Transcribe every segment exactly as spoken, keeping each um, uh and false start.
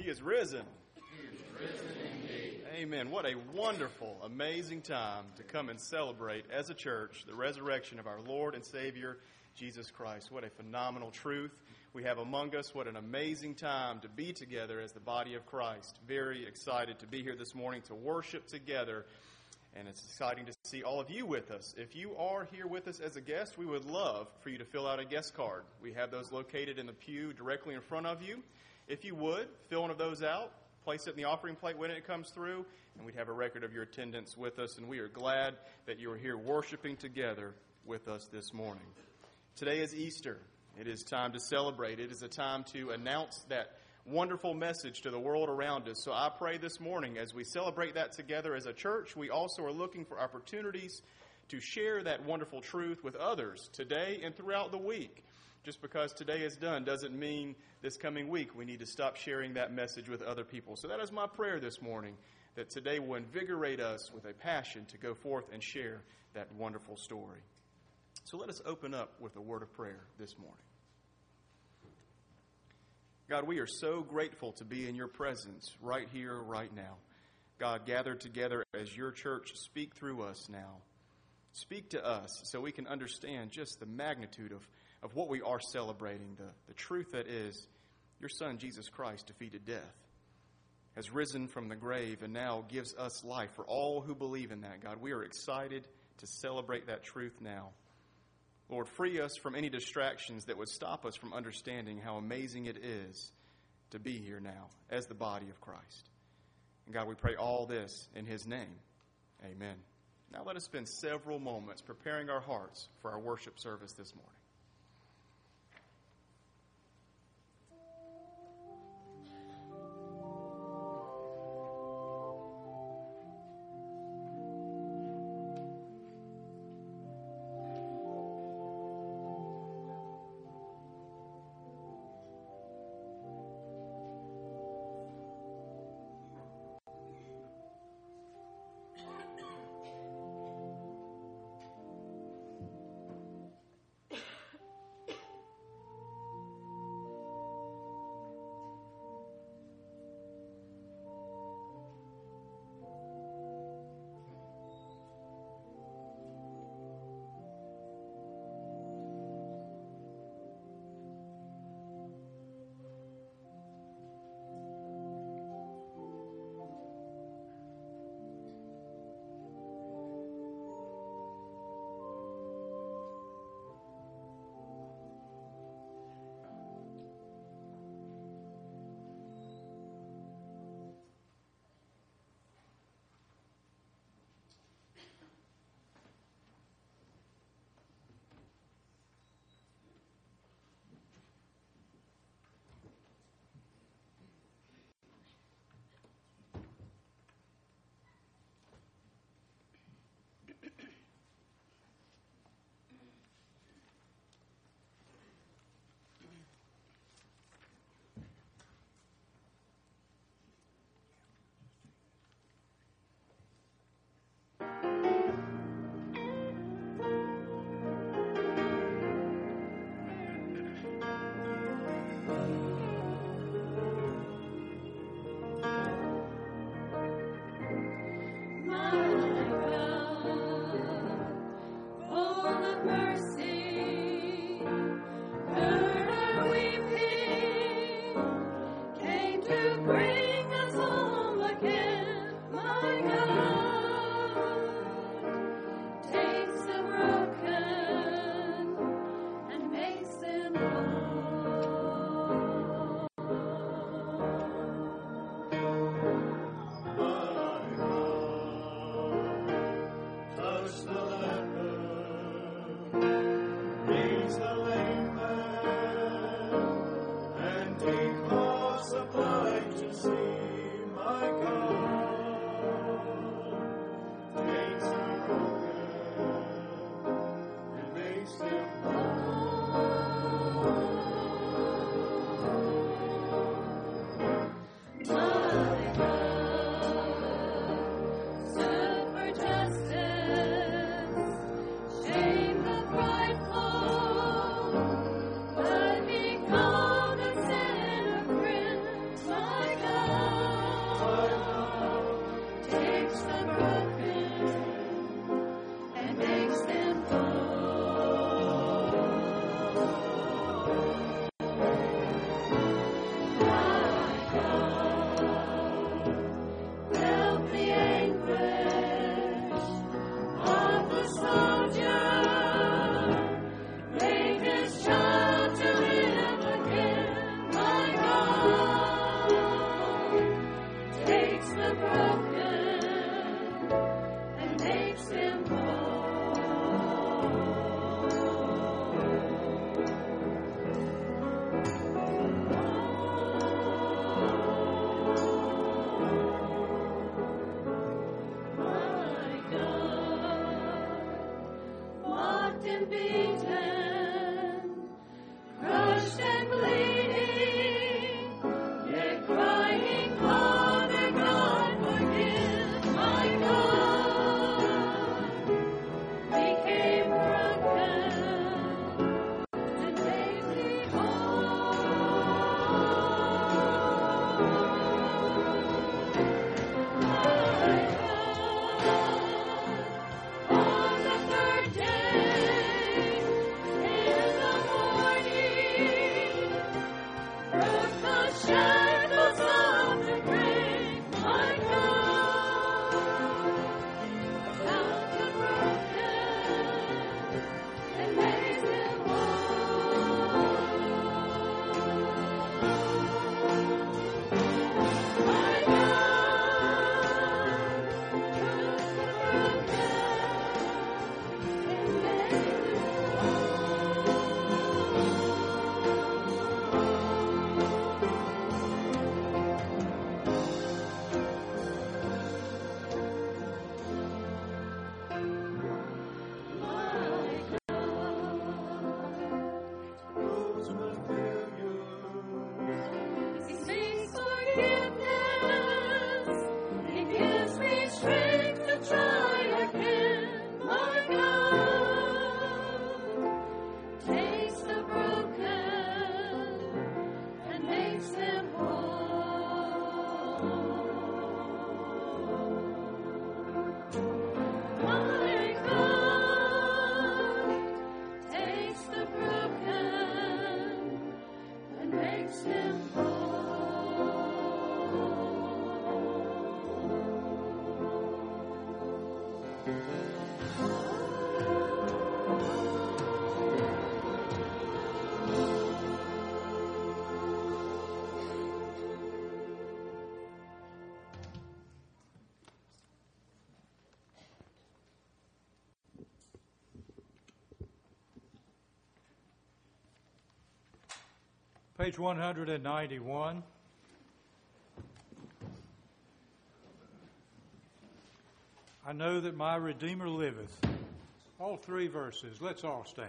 is risen. He is risen indeed. Amen. What a wonderful, amazing time to come and celebrate as a church the resurrection of our Lord and Savior, Jesus Christ. What a phenomenal truth we have among us. What an amazing time to be together as the body of Christ. Very excited to be here this morning to worship together. And it's exciting to see all of you with us. If you are here with us as a guest, we would love for you to fill out a guest card. We have those located in the pew directly in front of you. If you would, fill one of those out, place it in the offering plate when it comes through, and we'd have a record of your attendance with us. And we are glad that you are here worshiping together with us this morning. Today is Easter. It is time to celebrate. It is a time to announce that wonderful message to the world around us. So I pray this morning as we celebrate that together as a church, we also are looking for opportunities to share that wonderful truth with others today and throughout the week. Just because today is done doesn't mean this coming week we need to stop sharing that message with other people. So that is my prayer this morning, that today will invigorate us with a passion to go forth and share that wonderful story. So let us open up with a word of prayer this morning. God, we are so grateful to be in your presence right here, right now. God, gathered together as your church, speak through us now. Speak to us so we can understand just the magnitude of, of what we are celebrating, the, the truth that is your Son, Jesus Christ, defeated death, has risen from the grave, and now gives us life for all who believe in that. God, we are excited to celebrate that truth now. Lord, free us from any distractions that would stop us from understanding how amazing it is to be here now as the body of Christ. And God, we pray all this in his name. Amen. Now let us spend several moments preparing our hearts for our worship service this morning. My God. Page one hundred ninety-one. I know that my Redeemer liveth. All three verses. Let's all stand.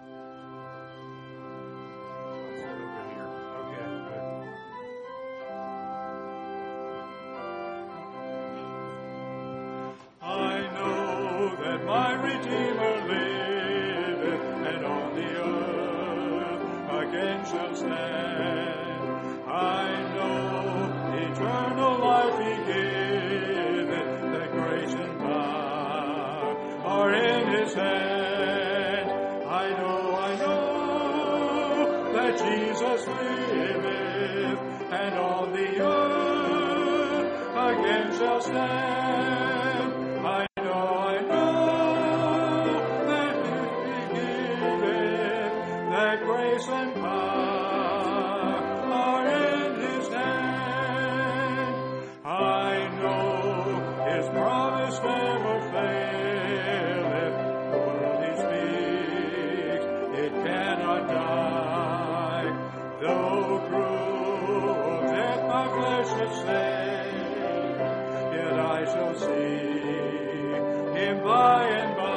I know that my Redeemer liveth, and on the earth again shall stand. I know eternal life he giveth, that grace and power are in his hand. I know, I know that Jesus liveth, and on the earth again shall stand. I know, I know that he giveth, that grace and power are in his hand. I know his promise never faileth. The word he speaks, it cannot die. Though cruel death my flesh has slain, yet I shall see him by and by.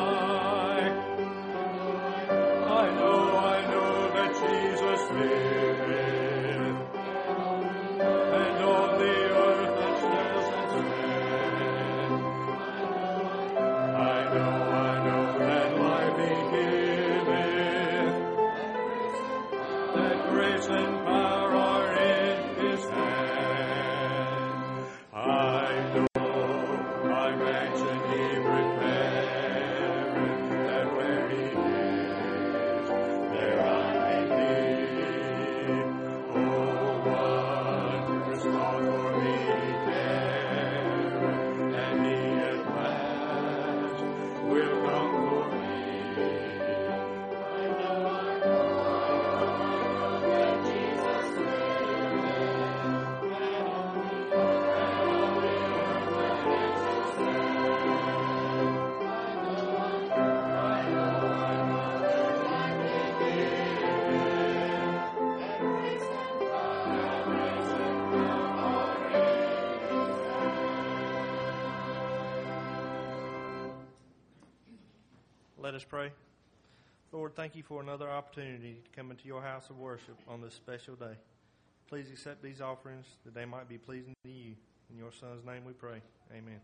I know, I know that Jesus liveth, and on the earth that stands and stands. I know, I know that life he giveth, that grace and power are in his hand. I know my mansion he prepareth, that where he is, there I may be. Oh, wondrous thought for me he careth, and he at last will come for me. I know, I know, I know that Jesus liveth, and on the earth again shall stand. I know, I know, I know, I know that life he giveth, that grace and power, grace and power are in his hand. Let us pray. Lord, thank you for another opportunity to come into your house of worship on this special day. Please accept these offerings that they might be pleasing to you. In your Son's name we pray. Amen.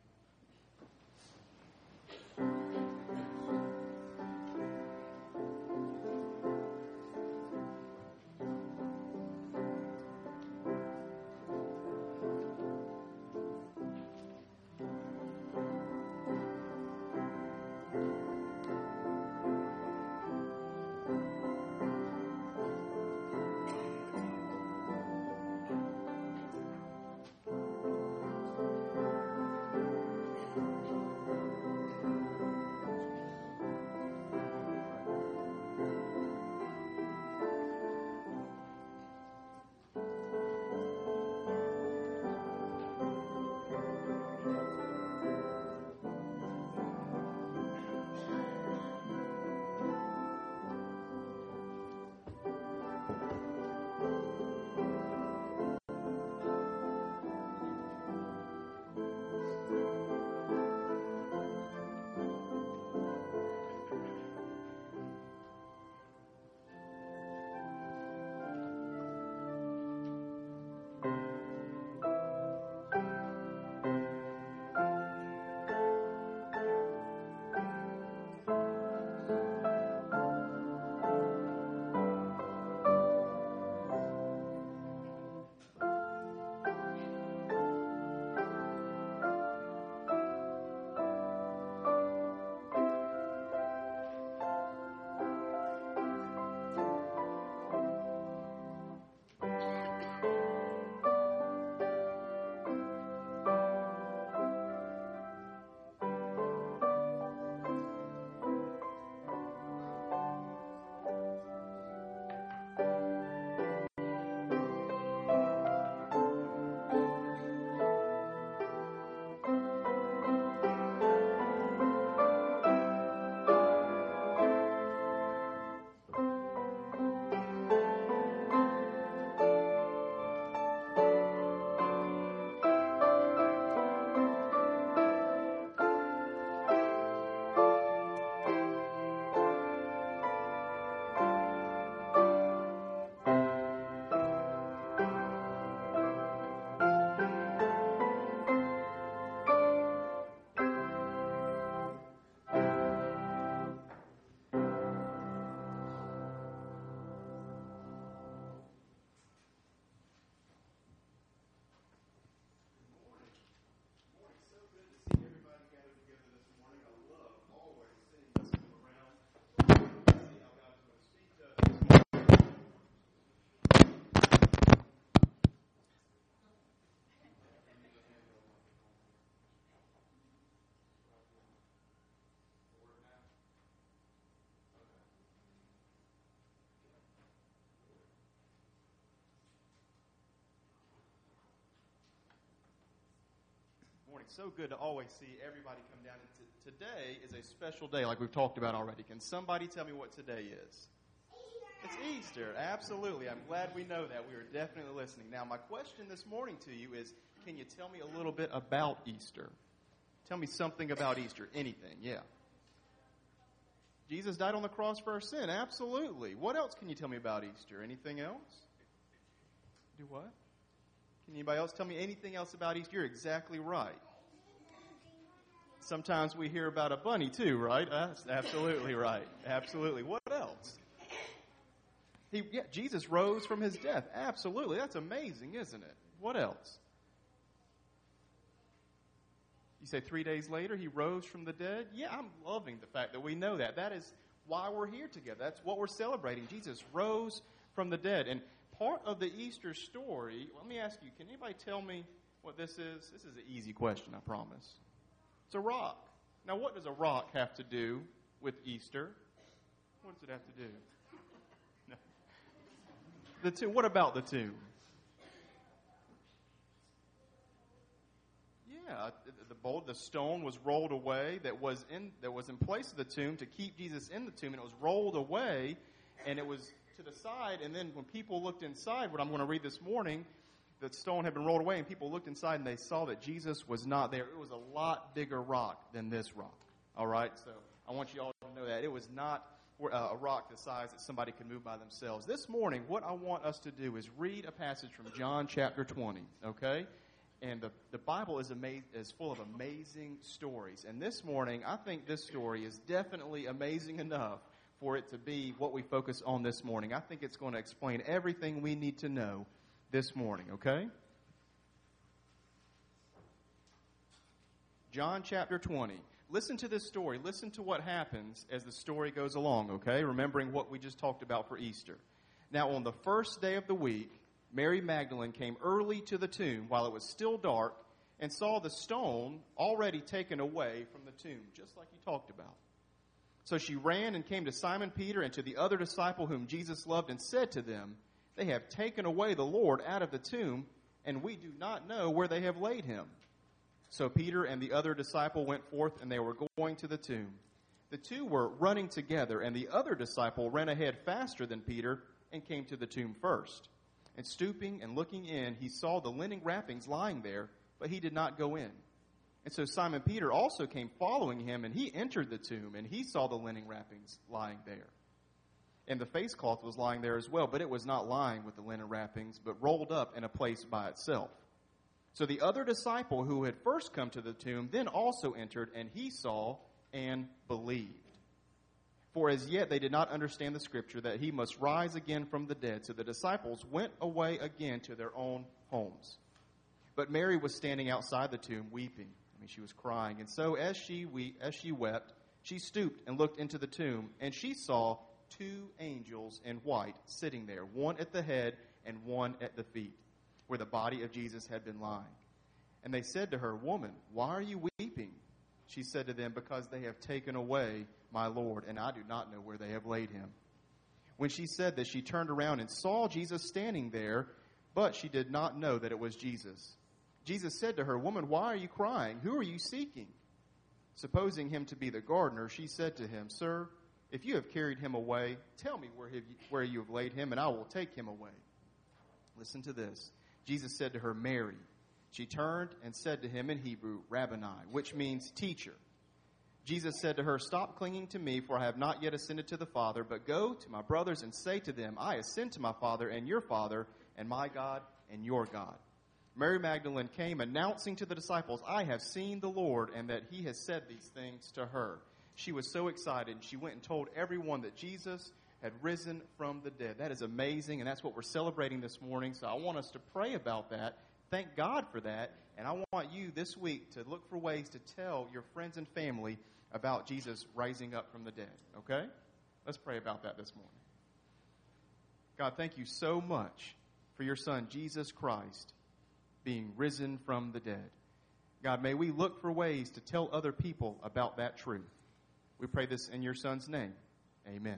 Morning. So good to always see everybody come down. And t- today is a special day, like we've talked about already. Can somebody tell me what today is? It's Easter. Absolutely. I'm glad we know that. We are definitely listening. Now, my question this morning to you is, can you tell me a little bit about Easter? Tell me something about Easter. Anything. Yeah. Jesus died on the cross for our sin. Absolutely. What else can you tell me about Easter? Anything else? Do what? Can anybody else tell me anything else about Easter? You're exactly right. Sometimes we hear about a bunny too, right? That's absolutely right. Absolutely. What else? He, yeah, Jesus rose from his death. Absolutely. That's amazing, isn't it? What else? You say three days later he rose from the dead? Yeah, I'm loving the fact that we know that. That is why we're here together. That's what we're celebrating. Jesus rose from the dead. And part of the Easter story, let me ask you, can anybody tell me what this is? This is an easy question, I promise. It's a rock. Now, what does a rock have to do with Easter? What does it have to do? No. The tomb. What about the tomb? Yeah, the bowl, the stone was rolled away that was in that was in place of the tomb to keep Jesus in the tomb, and it was rolled away, and it was to the side. And then when people looked inside, what I'm going to read this morning, the stone had been rolled away, and people looked inside, and they saw that Jesus was not there. It was a lot bigger rock than this rock. All right, so I want you all to know that it was not uh, a rock the size that somebody could move by themselves. This morning, what I want us to do is read a passage from John chapter twenty, okay? And the, the Bible is, ama- is full of amazing stories. And this morning, I think this story is definitely amazing enough for it to be what we focus on this morning. I think it's going to explain everything we need to know this morning, okay? John chapter twenty. Listen to this story. Listen to what happens as the story goes along, okay? Remembering what we just talked about for Easter. Now, on the first day of the week, Mary Magdalene came early to the tomb while it was still dark and saw the stone already taken away from the tomb, just like you talked about. So she ran and came to Simon Peter and to the other disciple whom Jesus loved and said to them, "They have taken away the Lord out of the tomb, and we do not know where they have laid him." So Peter and the other disciple went forth, and they were going to the tomb. The two were running together, and the other disciple ran ahead faster than Peter and came to the tomb first. And stooping and looking in, he saw the linen wrappings lying there, but he did not go in. And so Simon Peter also came following him, and he entered the tomb, and he saw the linen wrappings lying there. And the face cloth was lying there as well, but it was not lying with the linen wrappings, but rolled up in a place by itself. So the other disciple who had first come to the tomb then also entered, and he saw and believed. For as yet they did not understand the scripture that he must rise again from the dead. So the disciples went away again to their own homes. But Mary was standing outside the tomb weeping. I mean, she was crying. And so as she we as she wept, she stooped and looked into the tomb, and she saw two angels in white sitting there, one at the head and one at the feet, where the body of Jesus had been lying. And they said to her, "Woman, why are you weeping?" She said to them, "Because they have taken away my Lord, and I do not know where they have laid him." When she said this, she turned around and saw Jesus standing there, but she did not know that it was Jesus. Jesus said to her, "Woman, why are you crying? Who are you seeking?" Supposing him to be the gardener, she said to him, "Sir, if you have carried him away, tell me where, have you, where you have laid him, and I will take him away." Listen to this. Jesus said to her, "Mary." She turned and said to him in Hebrew, "Rabboni," which means teacher. Jesus said to her, "Stop clinging to me, for I have not yet ascended to the Father, but go to my brothers and say to them, I ascend to my Father and your Father, and my God and your God." Mary Magdalene came, announcing to the disciples, "I have seen the Lord," and that he has said these things to her. She was so excited, and she went and told everyone that Jesus had risen from the dead. That is amazing, and that's what we're celebrating this morning. So I want us to pray about that. Thank God for that. And I want you this week to look for ways to tell your friends and family about Jesus rising up from the dead. Okay? Let's pray about that this morning. God, thank you so much for your Son, Jesus Christ, being risen from the dead. God, may we look for ways to tell other people about that truth. We pray this in your Son's name. Amen.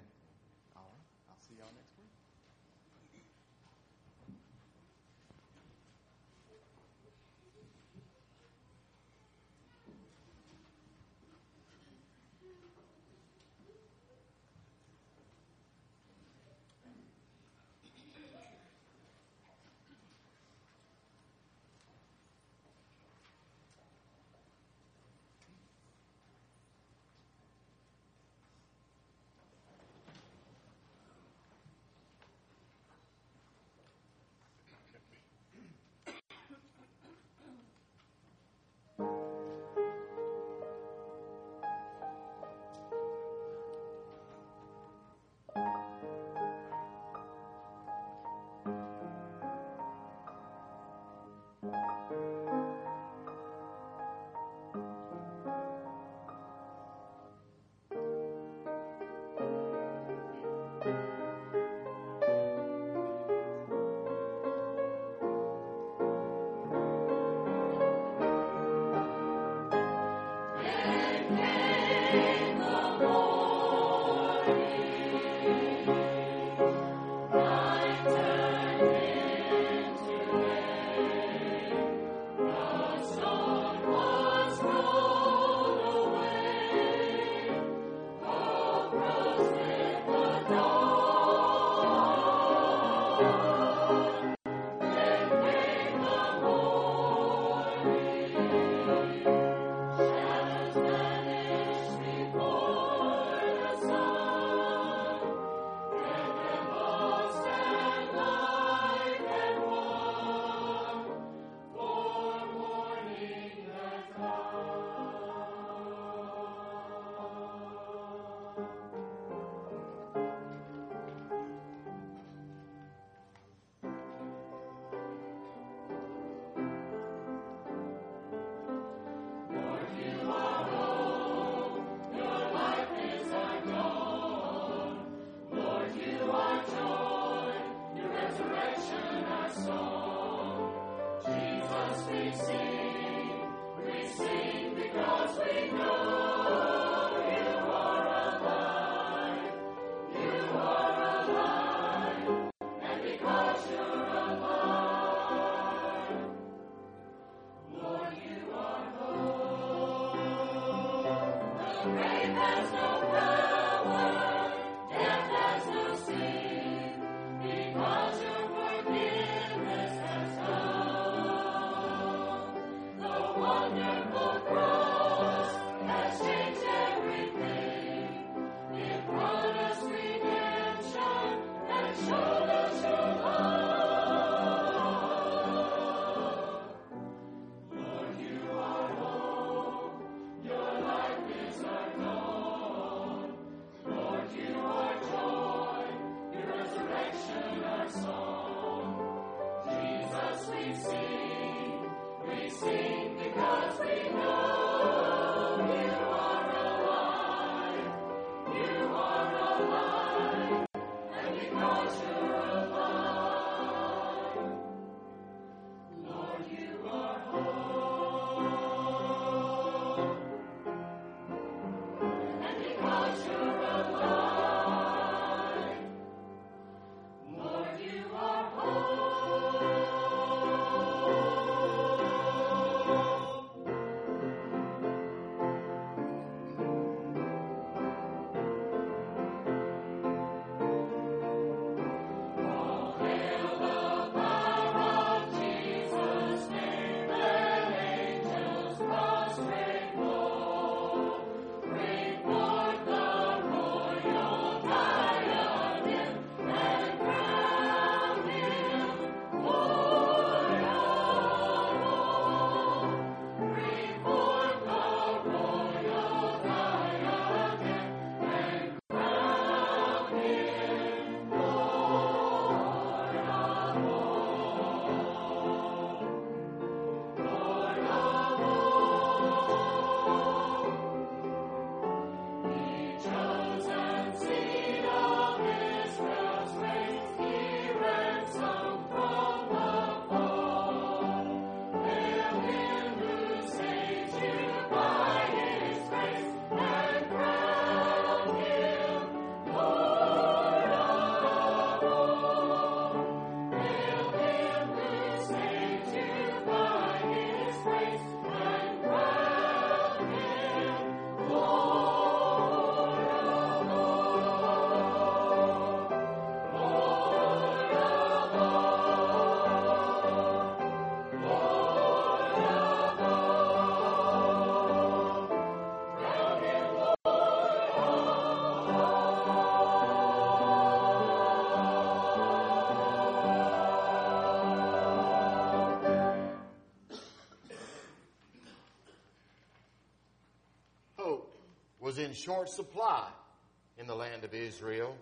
was in short supply in the land of Israel.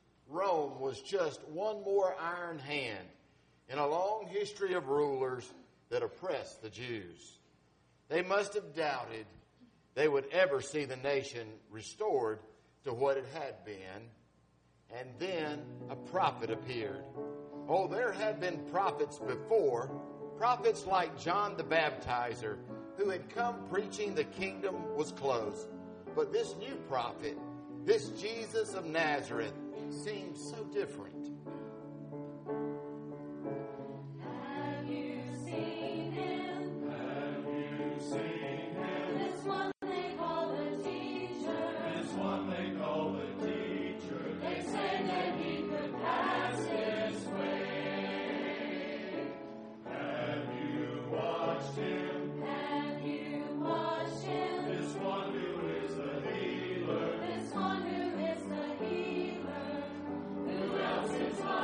Rome was just one more iron hand in a long history of rulers that oppressed the Jews. They must have doubted they would ever see the nation restored to what it had been. And then a prophet appeared. Oh, there had been prophets before, prophets like John the Baptizer, who had come preaching the kingdom was close. But this new prophet, this Jesus of Nazareth, seems so different. Have you seen him? Have you seen him? This one they call the teacher. This one they call the teacher. They say that he could pass this way. Have you watched him? Have you watched him? This one who is the healer. This one who is the healer. Who else is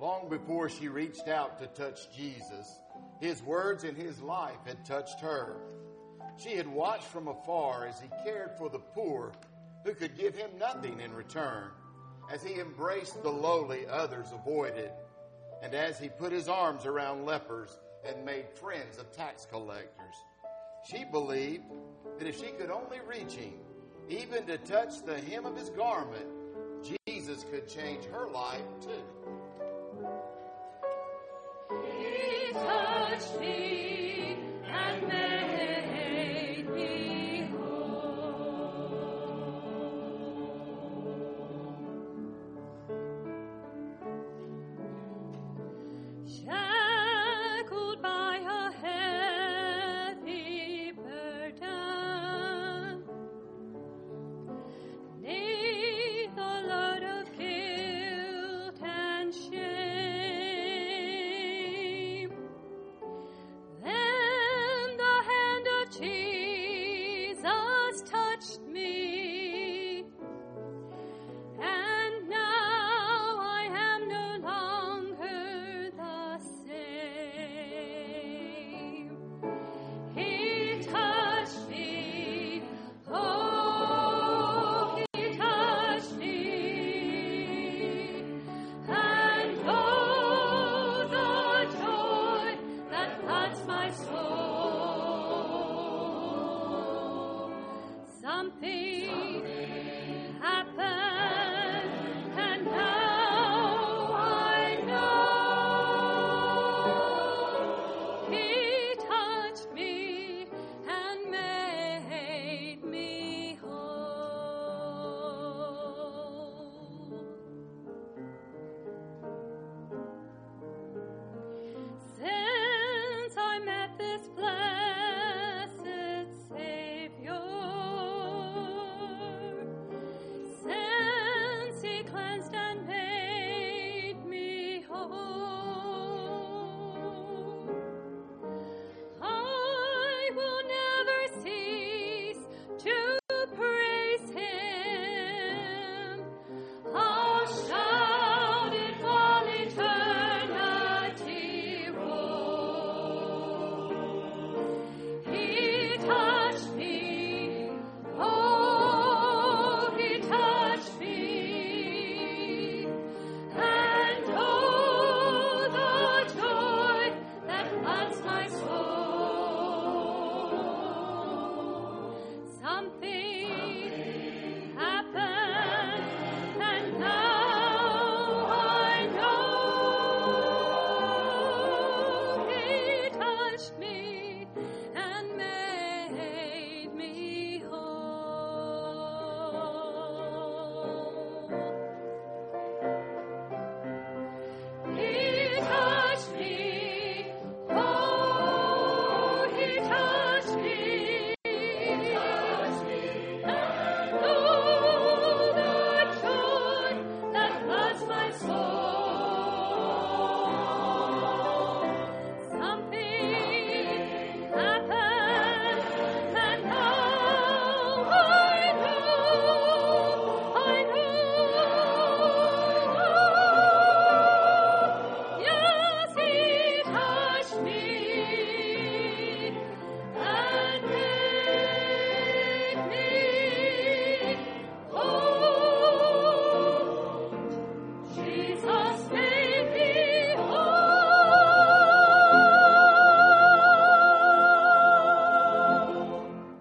Long before she reached out to touch Jesus, his words and his life had touched her. She had watched from afar as he cared for the poor who could give him nothing in return, as he embraced the lowly others avoided, and as he put his arms around lepers and made friends of tax collectors. She believed that if she could only reach him, even to touch the hem of his garment, Jesus could change her life too. He touched me and made me whole. Shackled by a heavy burden, 'neath the load of guilt and shame, then the hand of Jesus touched me, and now I am no longer the same. He touched me, oh, he touched me, and oh, the joy that floods my soul. Something happened, and now I know he touched me and made me whole. Since I met this blessed Savior, since he cleansed and made me whole, I will never cease to praise him. I'll shout it while eternity rolls. He touched me, oh, he touched me, and oh, the joy that floods my soul. Something happened, and now I know he touched me and made me whole. He touched me, oh, he touched me, and oh, the joy that floods my soul. Something happened, and now I know, I know. Yes, he touched me and made me whole. Jesus made me whole.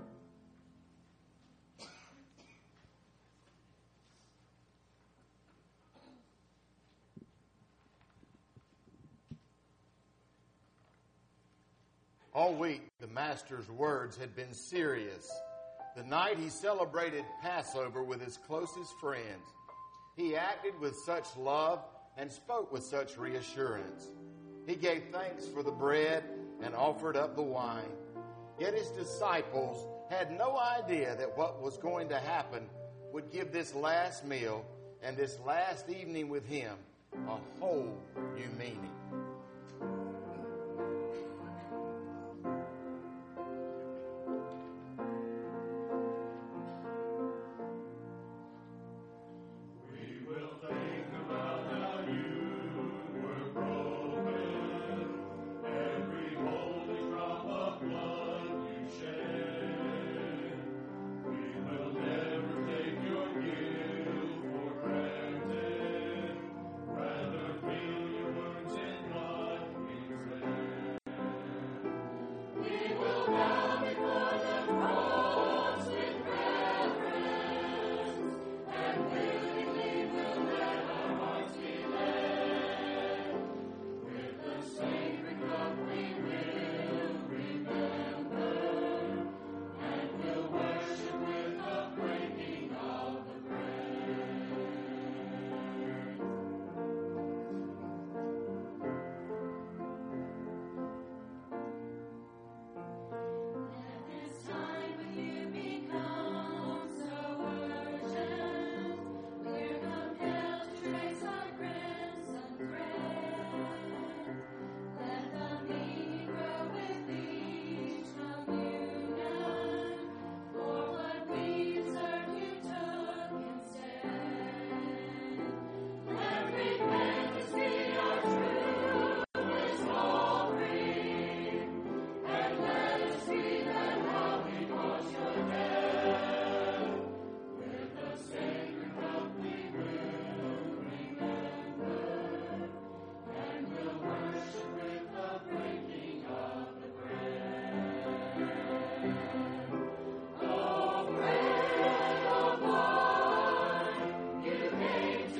All week, the Master's words had been serious. The night he celebrated Passover with his closest friends, he acted with such love and spoke with such reassurance. He gave thanks for the bread and offered up the wine. Yet his disciples had no idea that what was going to happen would give this last meal and this last evening with him a whole new meaning. We will think about how you were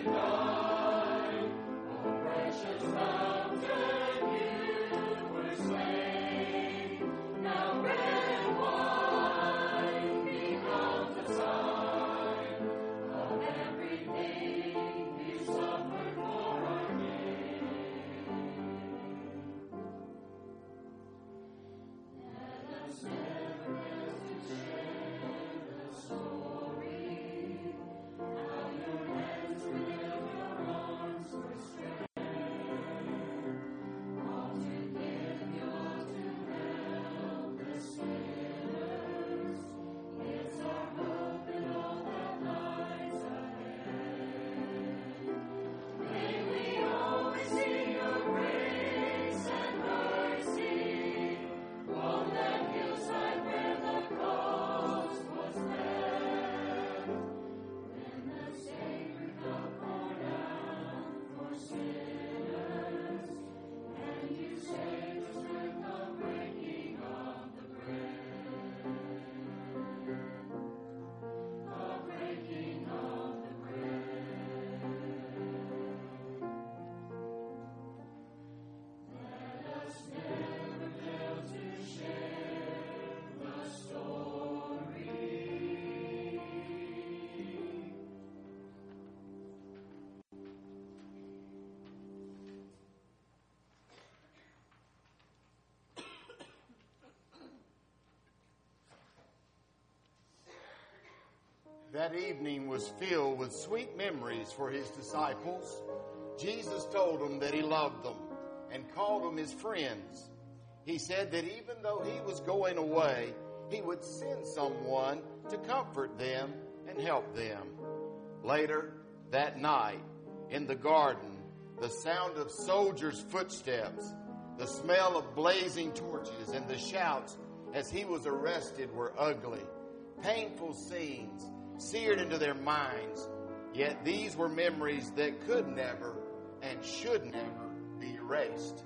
That evening was filled with sweet memories for his disciples. Jesus told them that he loved them and called them his friends. He said that even though he was going away, he would send someone to comfort them and help them. Later that night, in the garden, the sound of soldiers' footsteps, the smell of blazing torches, and the shouts as he was arrested were ugly, painful scenes seared into their minds. Yet these were memories that could never and should never be erased.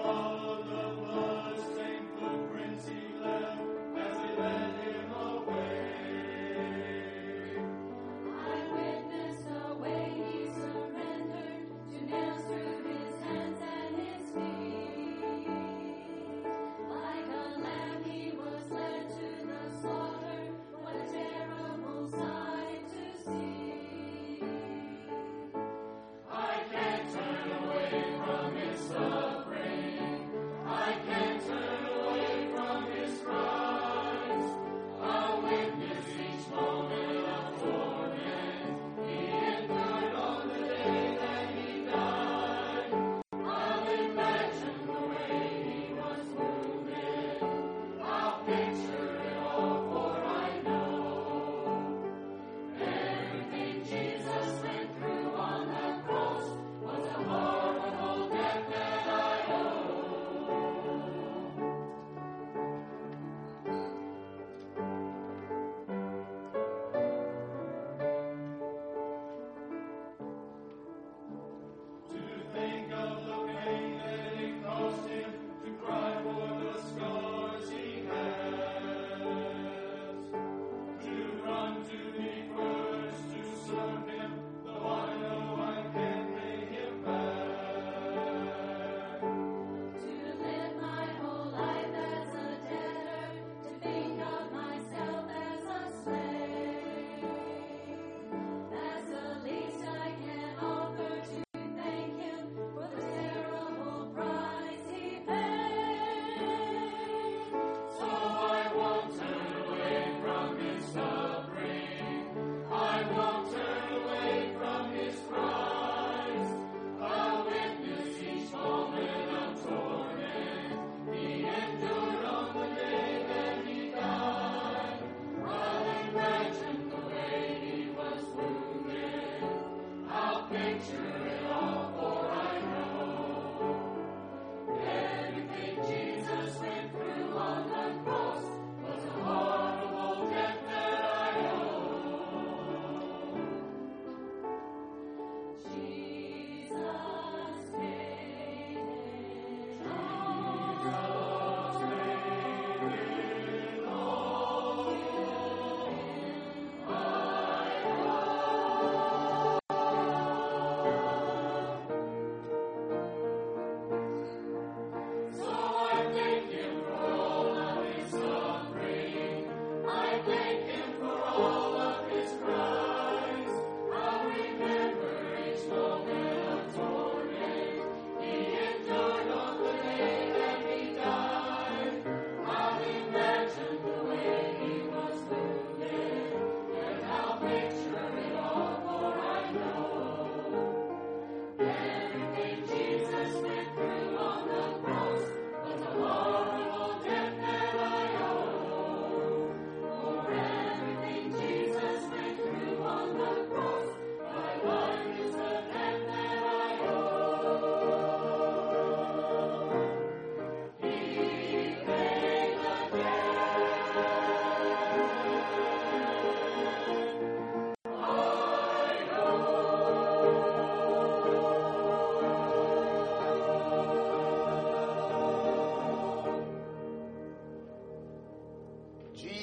Followed the blood-stained footprints he left as they led him away.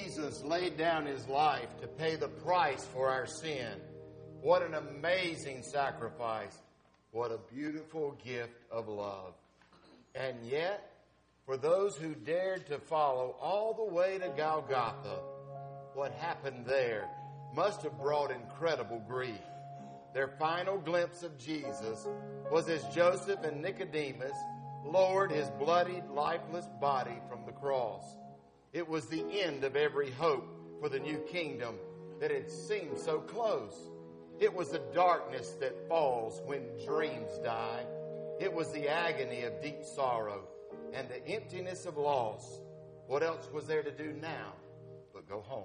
Jesus laid down his life to pay the price for our sin. What an amazing sacrifice. What a beautiful gift of love. And yet, for those who dared to follow all the way to Golgotha, what happened there must have brought incredible grief. Their final glimpse of Jesus was as Joseph and Nicodemus lowered his bloodied, lifeless body from the cross. It was the end of every hope for the new kingdom that had seemed so close. It was the darkness that falls when dreams die. It was the agony of deep sorrow and the emptiness of loss. What else was there to do now but go home?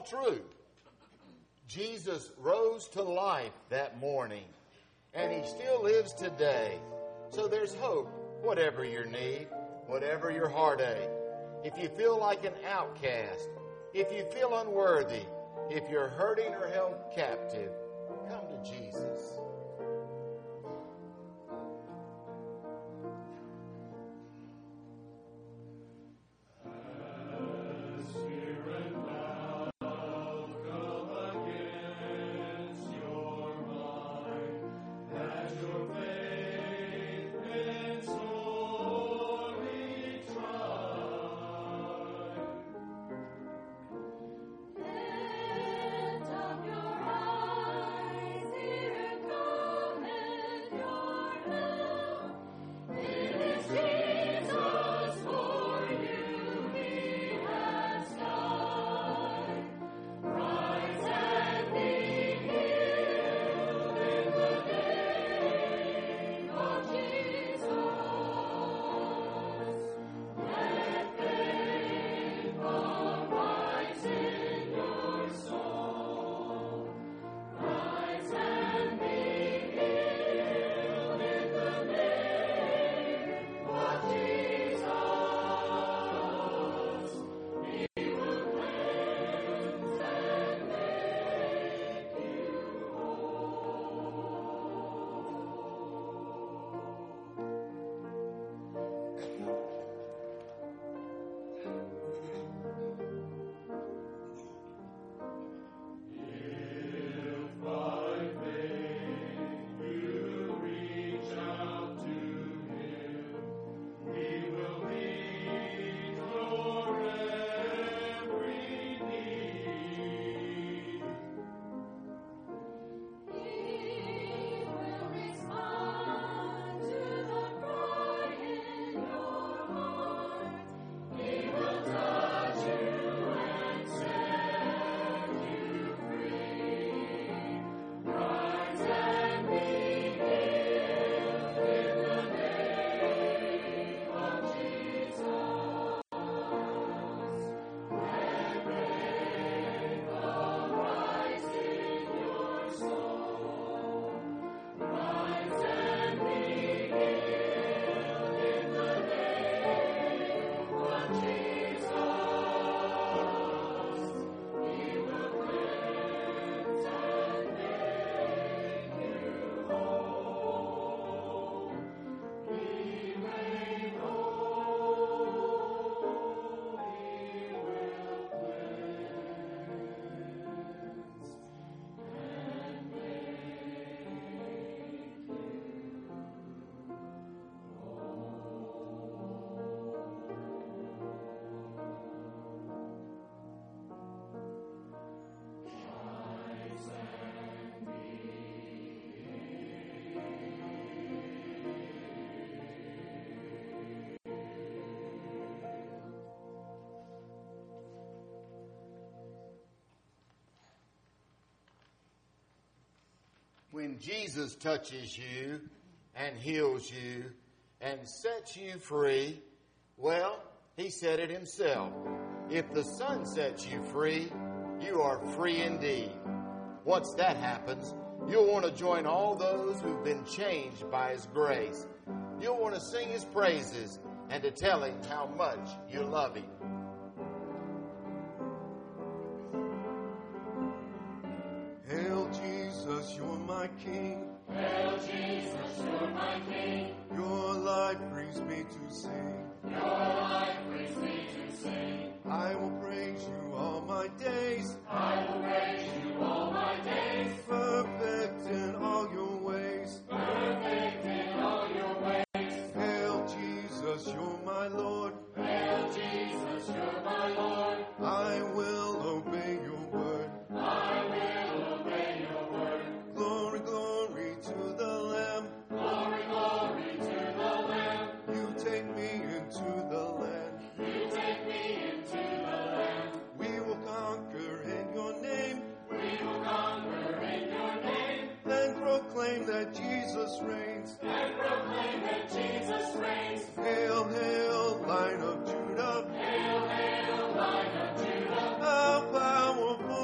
true. Jesus rose to life that morning, and he still lives today. So there's hope, whatever your need, whatever your heartache. If you feel like an outcast, if you feel unworthy, if you're hurting or held captive, come to Jesus. When Jesus touches you and heals you and sets you free, well, he said it himself. If the Son sets you free, you are free indeed. Once that happens, you'll want to join all those who've been changed by his grace. You'll want to sing his praises and to tell him how much you love him. Hail Jesus, you're my King. Hail Jesus, you're my King. Your life brings me to sing. Your life brings me to sing. I will praise you all my days. I will praise you all my days. Perfect in all your ways. Perfect in all your ways. Hail Jesus, you're my Lord. Hail Jesus, you're my Lord. I will obey your word. I will obey your word. Glory, glory to the Lamb. Glory, glory to the Lamb. You take me into the land. You take me into the land. We will conquer in your name. We will conquer in your name. And proclaim that Jesus reigns. And proclaim that Jesus reigns. Hail, hail, Lion of Judah. Hail, hail, Lion of Judah. How powerful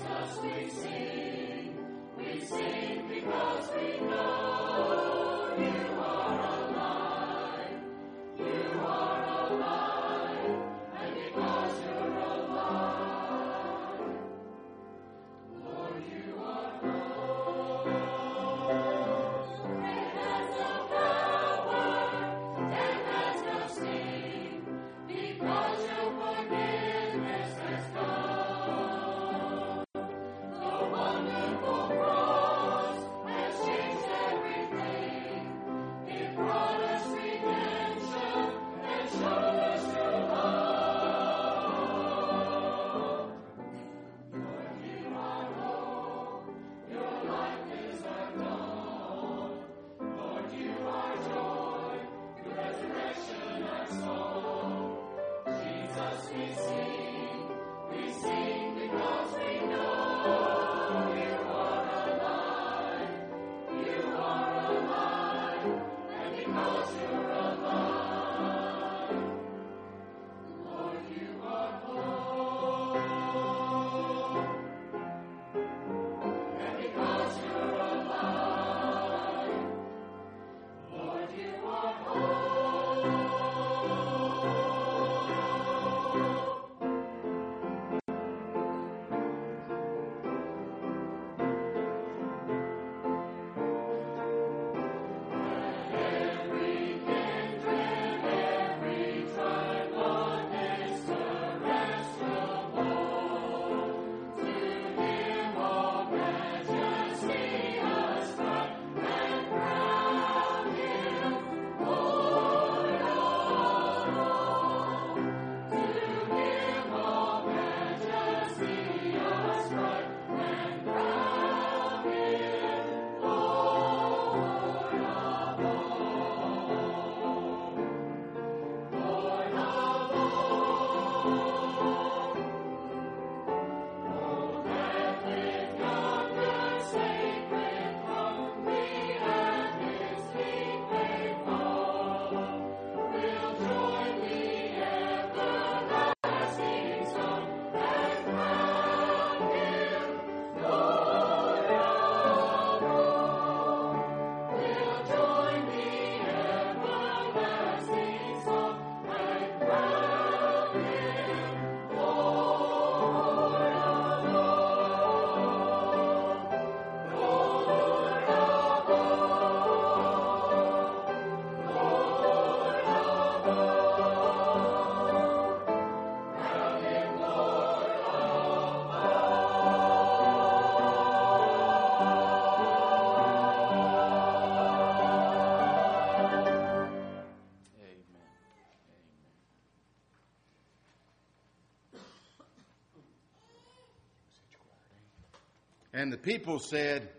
And the people said,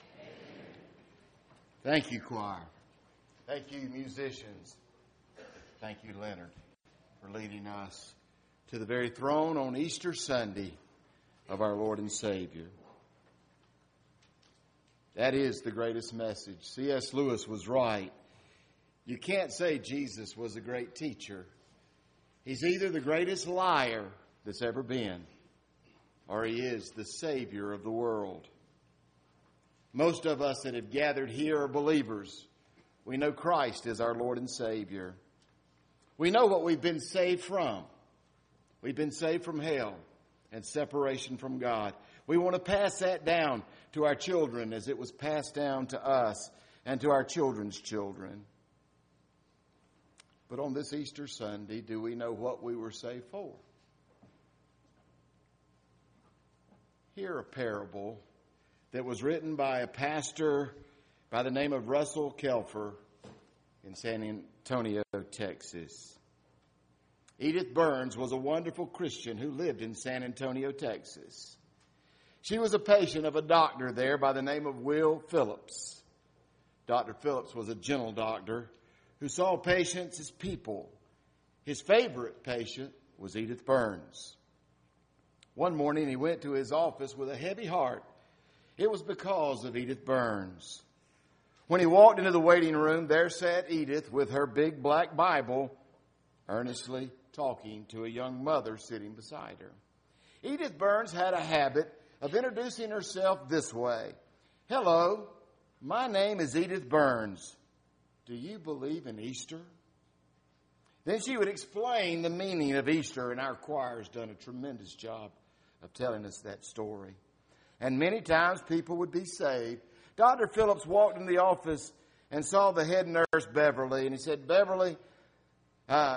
thank you, choir. Thank you, musicians. Thank you, Leonard, for leading us to the very throne on Easter Sunday of our Lord and Savior. That is the greatest message. C S Lewis was right. You can't say Jesus was a great teacher. He's either the greatest liar that's ever been, or he is the Savior of the world. Most of us that have gathered here are believers. We know Christ is our Lord and Savior. We know what we've been saved from. We've been saved from hell and separation from God. We want to pass that down to our children as it was passed down to us and to our children's children. But on this Easter Sunday, do we know what we were saved for? Hear a parable that was written by a pastor by the name of Russell Kelfer in San Antonio, Texas. Edith Burns was a wonderful Christian who lived in San Antonio, Texas. She was a patient of a doctor there by the name of Will Phillips. Doctor Phillips was a gentle doctor who saw patients as people. His favorite patient was Edith Burns. One morning he went to his office with a heavy heart. It was because of Edith Burns. When he walked into the waiting room, there sat Edith with her big black Bible, earnestly talking to a young mother sitting beside her. Edith Burns had a habit of introducing herself this way. Hello, my name is Edith Burns. Do you believe in Easter? Then she would explain the meaning of Easter, and our choir has done a tremendous job of telling us that story. And many times people would be saved. Doctor Phillips walked in the office and saw the head nurse, Beverly, and he said, Beverly, uh,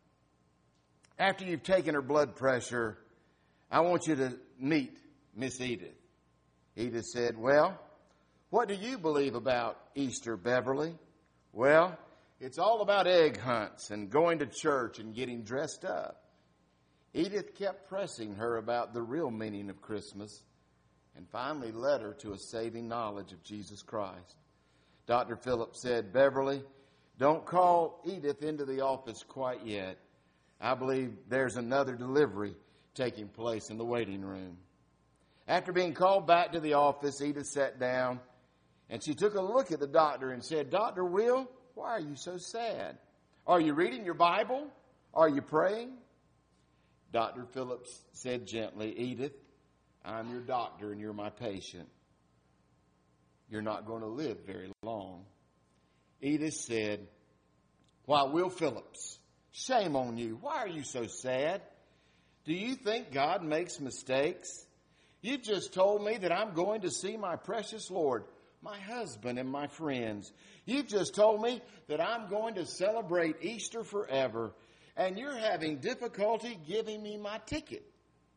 after you've taken her blood pressure, I want you to meet Miss Edith. Edith said, well, what do you believe about Easter, Beverly? Well, it's all about egg hunts and going to church and getting dressed up. Edith kept pressing her about the real meaning of Christmas and finally led her to a saving knowledge of Jesus Christ. Doctor Phillips said, Beverly, don't call Edith into the office quite yet. I believe there's another delivery taking place in the waiting room. After being called back to the office, Edith sat down and she took a look at the doctor and said, Doctor Will, why are you so sad? Are you reading your Bible? Are you praying? Doctor Phillips said gently, Edith, I'm your doctor and you're my patient. You're not going to live very long. Edith said, why, Will Phillips, shame on you. Why are you so sad? Do you think God makes mistakes? You've just told me that I'm going to see my precious Lord, my husband and my friends. You've just told me that I'm going to celebrate Easter forever, and you're having difficulty giving me my ticket.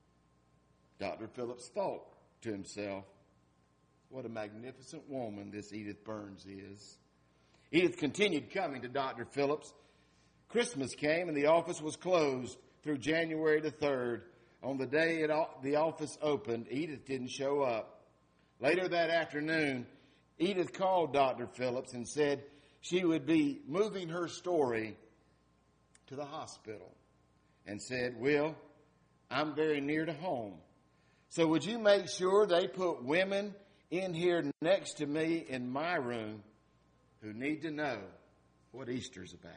Doctor Phillips thought to himself, what a magnificent woman this Edith Burns is. Edith continued coming to Doctor Phillips. Christmas came and the office was closed through January the third. On the day it, the office opened, Edith didn't show up. Later that afternoon, Edith called Doctor Phillips and said she would be moving her story to the hospital and said, Will, I'm very near to home. So would you make sure they put women in here next to me in my room who need to know what Easter's about?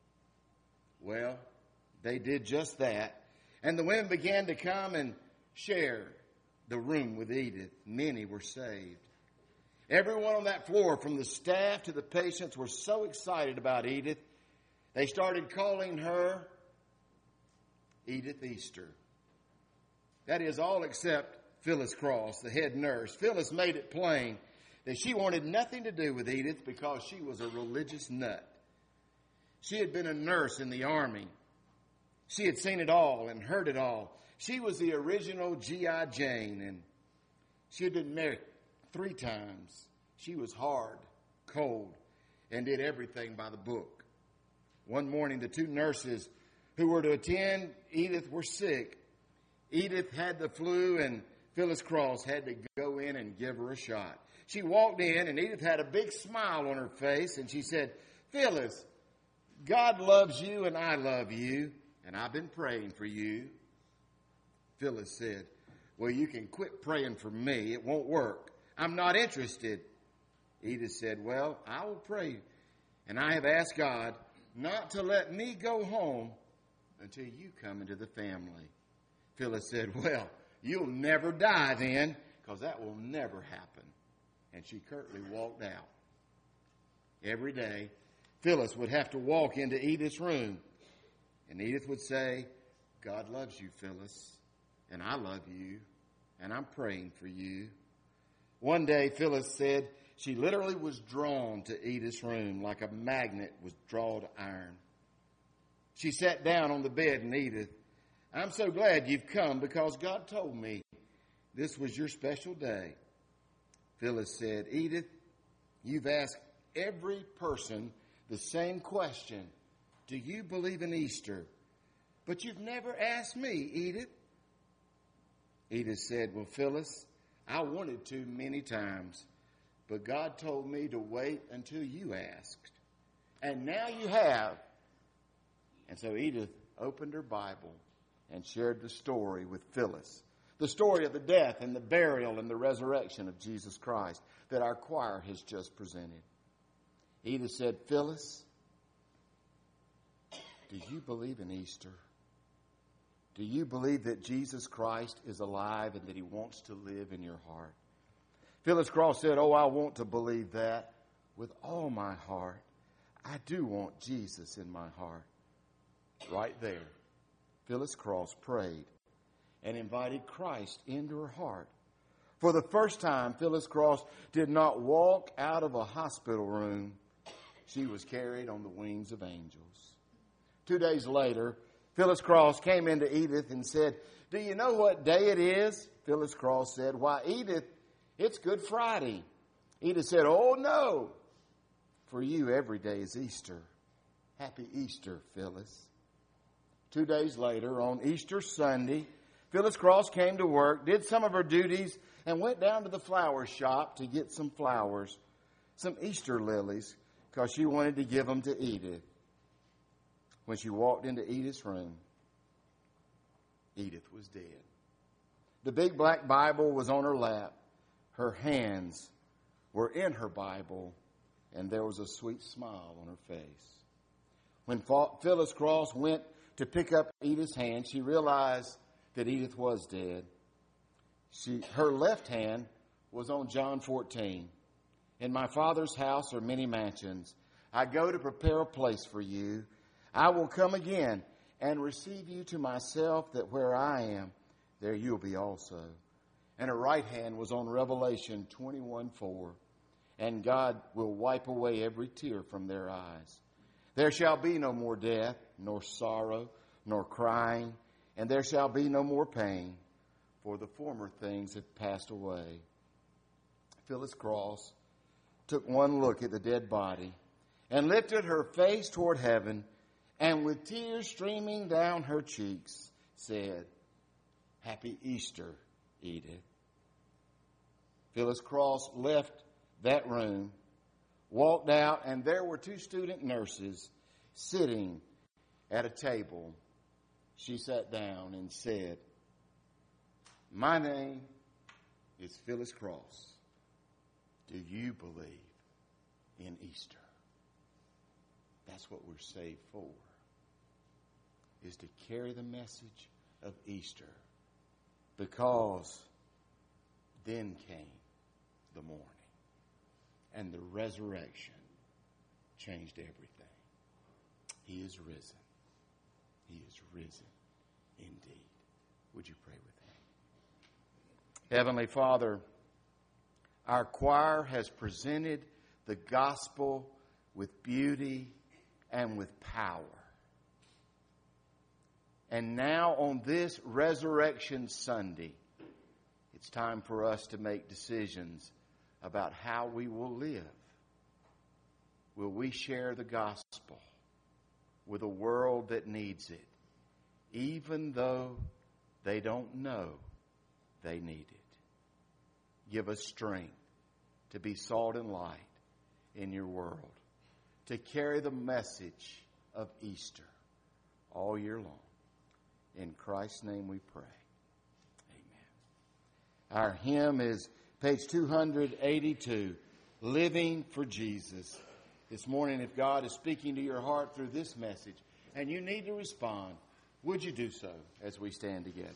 Well, they did just that. And the women began to come and share the room with Edith. Many were saved. Everyone on that floor, from the staff to the patients, were so excited about Edith, they started calling her Edith Easter. That is, all except Phyllis Cross, the head nurse. Phyllis made it plain that she wanted nothing to do with Edith because she was a religious nut. She had been a nurse in the Army. She had seen it all and heard it all. She was the original G I Jane, and she had been married three times. She was hard, cold, and did everything by the book. One morning, the two nurses who were to attend Edith were sick. Edith had the flu, and Phyllis Cross had to go in and give her a shot. She walked in, and Edith had a big smile on her face, and she said, Phyllis, God loves you, and I love you, and I've been praying for you. Phyllis said, well, you can quit praying for me. It won't work. I'm not interested. Edith said, well, I will pray, and I have asked God not to let me go home until you come into the family. Phyllis said, well, you'll never die then, because that will never happen. And she curtly walked out. Every day, Phyllis would have to walk into Edith's room, and Edith would say, God loves you, Phyllis, and I love you, and I'm praying for you. One day, Phyllis said she literally was drawn to Edith's room like a magnet was drawn to iron. She sat down on the bed, and Edith, I'm so glad you've come because God told me this was your special day. Phyllis said, Edith, you've asked every person the same question. Do you believe in Easter? But you've never asked me, Edith. Edith said, well, Phyllis, I wanted to many times, but God told me to wait until you asked. And now you have. And so Edith opened her Bible and shared the story with Phyllis, the story of the death and the burial and the resurrection of Jesus Christ that our choir has just presented. Edith said, Phyllis, do you believe in Easter? Do you believe that Jesus Christ is alive and that he wants to live in your heart? Phyllis Cross said, oh, I want to believe that with all my heart. I do want Jesus in my heart. Right there, Phyllis Cross prayed and invited Christ into her heart. For the first time, Phyllis Cross did not walk out of a hospital room. She was carried on the wings of angels. Two days later, Phyllis Cross came into Edith and said, do you know what day it is? Phyllis Cross said, why, Edith, it's Good Friday. Edith said, oh, no. For you, every day is Easter. Happy Easter, Phyllis. Two days later, on Easter Sunday, Phyllis Cross came to work, did some of her duties, and went down to the flower shop to get some flowers, some Easter lilies, because she wanted to give them to Edith. When she walked into Edith's room, Edith was dead. The big black Bible was on her lap. Her hands were in her Bible, and there was a sweet smile on her face. When Phyllis Cross went to pick up Edith's hand, she realized that Edith was dead. She, her left hand was on John fourteen. In my Father's house are many mansions. I go to prepare a place for you. I will come again and receive you to myself, that where I am, there you'll be also. And her right hand was on Revelation twenty-one four. And God will wipe away every tear from their eyes. There shall be no more death, nor sorrow, nor crying, and there shall be no more pain, for the former things have passed away. Phyllis Cross took one look at the dead body and lifted her face toward heaven, and with tears streaming down her cheeks, said, Happy Easter, Edith. Phyllis Cross left that room, walked out, and there were two student nurses sitting at a table. She sat down and said, My name is Phyllis Cross. Do you believe in Easter? That's what we're saved for, is to carry the message of Easter, because then came the morning, and the resurrection changed everything. He is risen. He is risen indeed. Would you pray with me? Heavenly Father, our choir has presented the gospel with beauty and with power. And now on this Resurrection Sunday, it's time for us to make decisions about how we will live. Will we share the gospel with a world that needs it, even though they don't know they need it? Give us strength to be salt and light in your world, to carry the message of Easter all year long. In Christ's name we pray. Amen. Our hymn is page two eighty-two, Living for Jesus. This morning, if God is speaking to your heart through this message and you need to respond, would you do so as we stand together?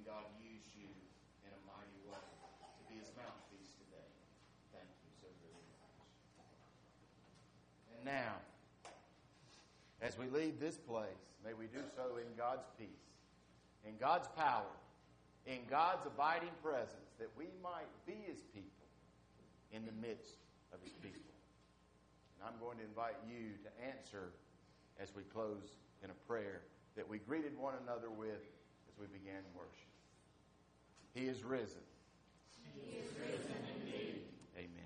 and God use you in a mighty way to be His mouthpiece today. Thank you so very much. And now, as we leave this place, may we do so in God's peace, in God's power, in God's abiding presence, that we might be His people in the midst of His people. And I'm going to invite you to answer as we close in a prayer that we greeted one another with as we began worship. He is risen. He is risen indeed. Amen.